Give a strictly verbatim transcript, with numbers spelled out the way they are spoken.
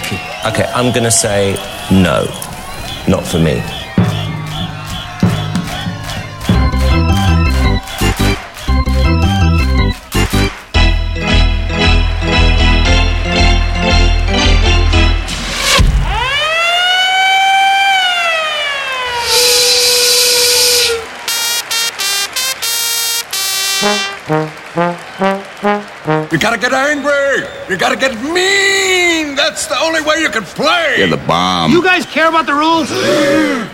lucky. Okay, I'm going to say no. Not for me. You gotta get angry! You gotta get mean! That's the only way you can play! You're the bomb. You guys care about the rules?